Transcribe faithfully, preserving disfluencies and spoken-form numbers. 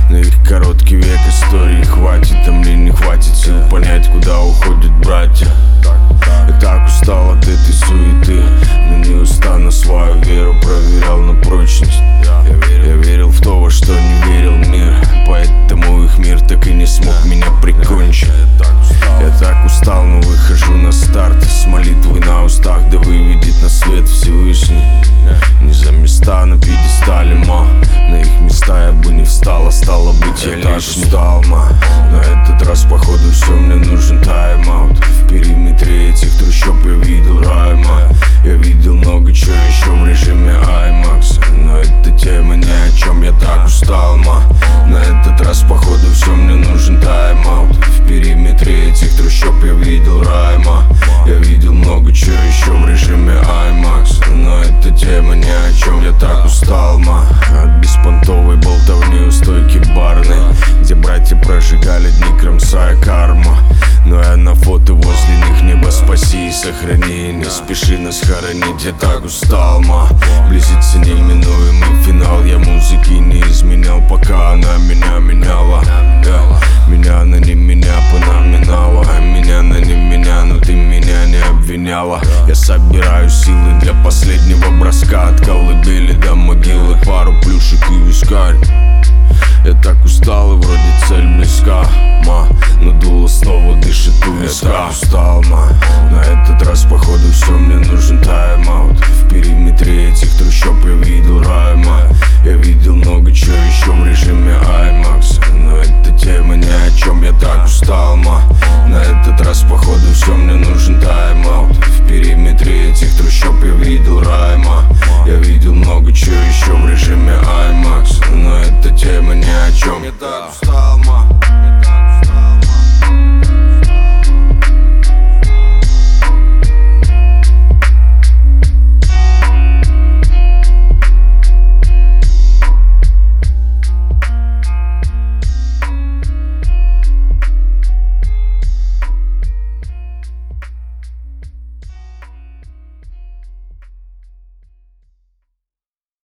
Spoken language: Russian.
На их короткий век истории хватит, а мне не хватит сил понять, куда уходят братья. Я так устал от этой суеты, но не устану свою веру проверял на прочность. Я верил в то, во что не верил мир, поэтому их мир так и не смог меня прикончить. Я так устал, но выхожу на старт с молитвой на устах, да выведет на свет Всевышний. Не за места на пьедестале, ма, на их места я бы не встал, а стало быть я лишь устал, ма. На этот раз походу все, мне нужен тайм-аут. В периметре этих трущоб я видел рай, ма. Я видел много чего еще в режиме аймакс, но эта тема ни о чем, я так устал, ма. На этот раз походу все, мне нужен тайм-аут. В периметре этих трущоб я видел рай, ма. Я видел много чего еще в режиме аймакс, но эта тема ни о чем, я так устал, ма. От беспонтовой болтовни у стойки барной, где братья прожигали дни, кромсая карма. Но я на фото возле них, небо спаси и сохрани. Не спеши нас хоронить, я так устал, ма. Близится неименуемый финал, я музыки не изменял, пока она меня меняла. Yeah. Меня она не меня понаминала, меня она не меня, но ты меня не обвиняла. Я собираю силы для последнего броска, от колыбели до могилы, пару плюшек и вискарь. Я так устал и вроде цель близка, ма, но дуло снова дышит у виска. Я так устал, ма, на этот раз походу все, мне нужен тайм-аут. В периметре этих трущоб я видел рай, ма. Я видел много чего еще в режиме аймакс, но эта тема ни о чем, я так устал, ма. На этот раз походу все, мне нужен тайм-аут. В периметре этих трущоб я видел рай, ма. Я видел много чего еще в режиме аймакс, но эта тема ни о чем, я так устал.